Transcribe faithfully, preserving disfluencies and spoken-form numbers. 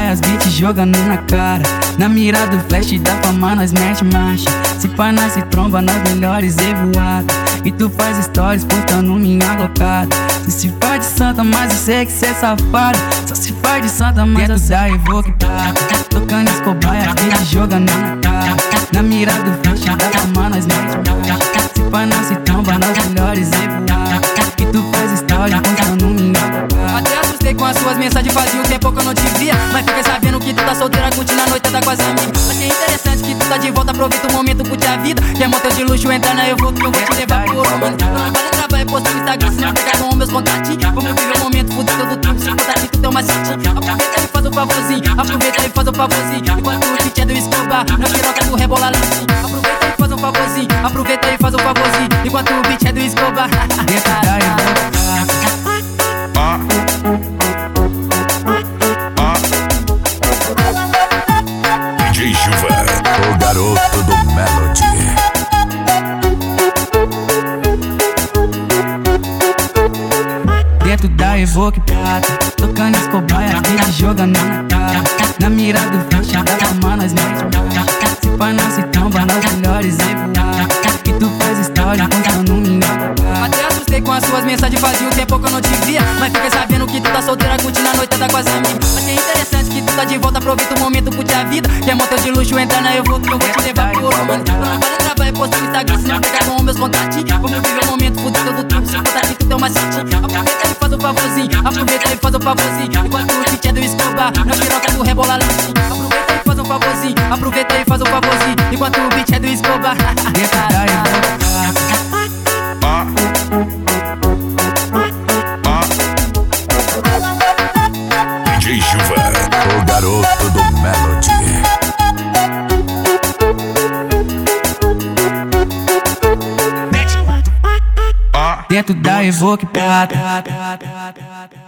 cobaias, beat jogando na cara. Na mira do flash da fama nós mete marcha. Se pá nós se tromba nas melhores evoadas. E tu faz stories postando minha locada. Tu se faz de santa, mas eu sei que cê é safado. Só se faz de santa, mas dentro da Evoque prata. Tocando as cobaias, beat jogando na cara. Na mira do flash da fama nós mete marcha. Se pá nós se tromba nas melhores evoadas. E tu faz stories postando minha locada. Até assustei com as suas mensagens, fazia um tempo que eu não te via. Mas fiquei sabendo que tu tá solteira, curtindo a noitada com as amigas. Achei interessante que tu tá de volta, aproveita o momento, curte a vida. Quer motel de luxo, entra na Evoque que eu vou te levar pro ouro, mano. Não vale trabalhar, posta no Instagram, se não pegar com meus contatinhos. Vamos viver o momento, fuder todo tempo, sem contatinho, tu tem uma setinha. Aproveita e faz o favorzinho, aproveita e faz o favorzinho. Enquanto o beat é do Escobar, na piroca do rebola lentinho. Aproveita e faz um favorzinho, aproveita e faz o favorzinho. Enquanto o beat é do Escobar. Dentro da Evoque prata. D J Juva, o garoto do Melody. Dentro da Evoque prata, tocando as cobaias, beat jogando na cara. Na mira do flash da fama nós mete marcha. Se pá nós se tromba nas melhores evoadas. E tu faz história contando minha locada. Até assustei com as suas mensagens, fazia um tempo que eu não te via. Mas fiquei sabendo que tu tá solteira, curtindo a noitada com as amigas. Achei interessante que tu tá de volta, aproveita o momento, curte a vida. Quer motel de luxo, entra na Evoque que eu vou te levar pro ouro, mano. Não vale trabalhar, posta no Instagram, se não pegar com meus contatinhos. Vamos viver o momento, fuder todo tempo, sem contatinho, tu tem uma setinha. Aproveita e faz o favorzinho, aproveita e faz o favorzinho. Enquanto o beat é do Escobar, na piroca do rebola lentinho. Aproveita e faz um favorzinho, aproveita e faz o favorzinho. Enquanto o beat é do Escobar. Dentro da Evoque prata. D J Juva, o garoto do Melody. Dentro da Evoque prata.